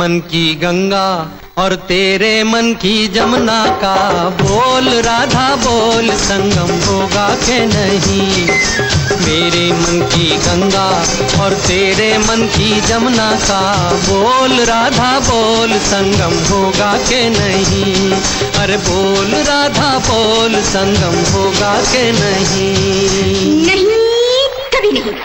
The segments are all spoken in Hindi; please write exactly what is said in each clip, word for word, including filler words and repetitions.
मन की गंगा और तेरे मन की जमुना का बोल राधा बोल, संगम होगा के नहीं। मेरे मन की गंगा और तेरे मन की जमुना का बोल राधा बोल, संगम होगा के नहीं। अरे बोल राधा बोल, संगम होगा के नहीं। नहीं, कभी नहीं।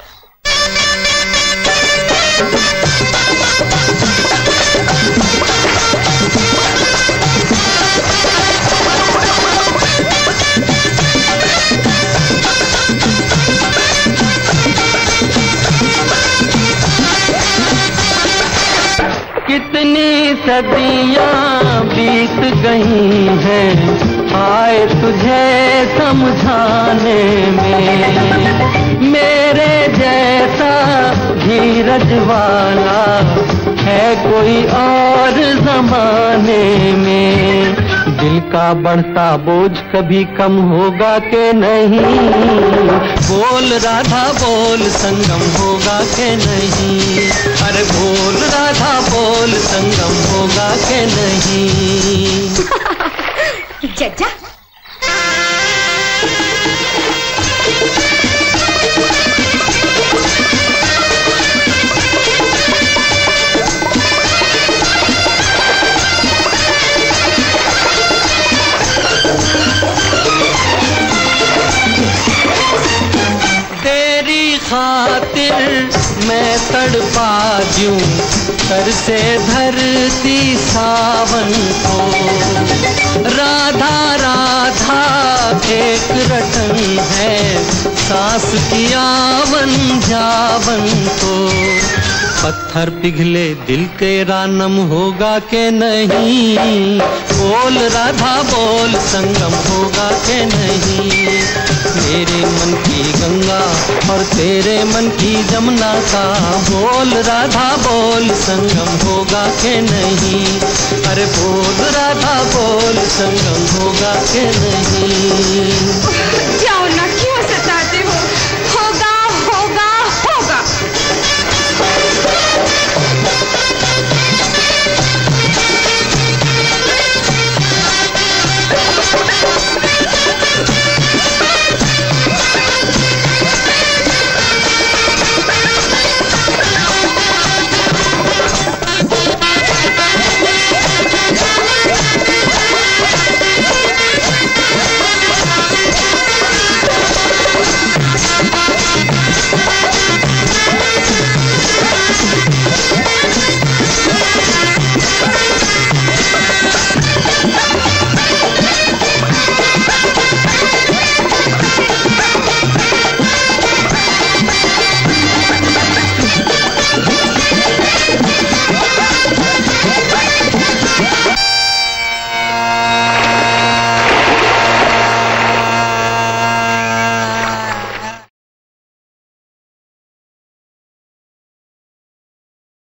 कितनी सदियां बीत गई हैं आए तुझे समझाने में। मेरे जैसा धीरज वाला है कोई और जमाने में। दिल का बढ़ता बोझ कभी कम होगा के नहीं। बोल राधा बोल, संगम होगा के नहीं। अरे बोल राधा बोल, संगम होगा के नहीं। जज्जा खातिर मैं तड़पा दूं कर से धरती सावन को। राधा राधा एक रटन है सांस की आवन जावन को। पत्थर पिघले दिल तेरा नम होगा के नहीं। बोल राधा बोल, संगम होगा के नहीं। मेरे मन की गंगा और तेरे मन की जमुना का बोल राधा बोल, संगम होगा के नहीं। अरे बोल राधा बोल, संगम होगा के नहीं।